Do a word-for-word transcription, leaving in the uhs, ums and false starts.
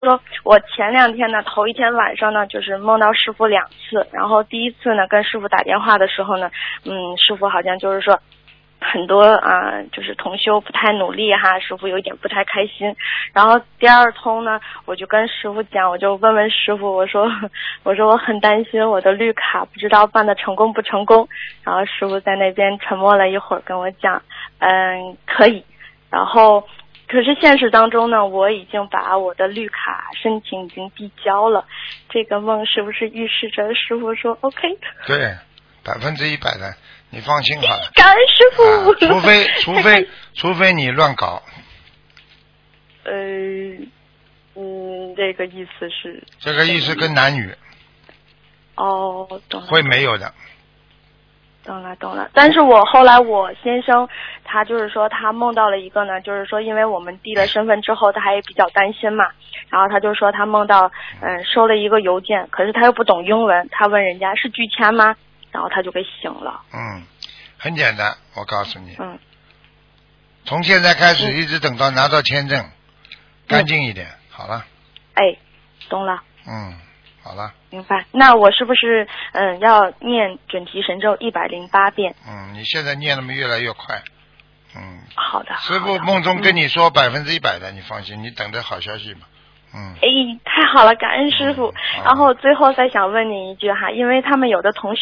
说我前两天呢，头一天晚上呢，就是梦到师傅两次，然后第一次呢跟师傅打电话的时候呢，嗯，师傅好像就是说很多啊、呃，就是同修不太努力哈，师傅有一点不太开心。然后第二通呢，我就跟师傅讲，我就问问师傅，我说我说我很担心我的绿卡不知道办的成功不成功。然后师傅在那边沉默了一会儿，跟我讲，嗯，可以。然后。可是现实当中呢，我已经把我的绿卡申请已经递交了，这个梦是不是预示着师傅说 OK？ 对，百分之一百的，你放心好了。 感恩师傅、 啊。除非除非除非你乱搞。 呃，嗯，这个意思是？ 这个意思跟男女。 哦，懂了。 会没有的。 懂了懂了，但是我后来我先生他就是说他梦到了一个呢，就是说因为我们递了身份之后他还比较担心嘛，然后他就说他梦到嗯收了一个邮件，可是他又不懂英文，他问人家是拒签吗，然后他就给醒了。 嗯，很简单，我告诉你， 嗯， 从现在开始一直等到拿到签证，嗯、干净一点，好了。 哎，懂了。 嗯，好了。 明白，那我是不是嗯要念准提神咒一百零八遍？ 嗯，你现在念的么越来越快。嗯， 好的。 师父梦中跟你说百分之一百的，你放心，你等着好消息吧。嗯。 哎，太好了，感恩师傅。 嗯、 然后最后再想问你一句哈，因为他们有的同学。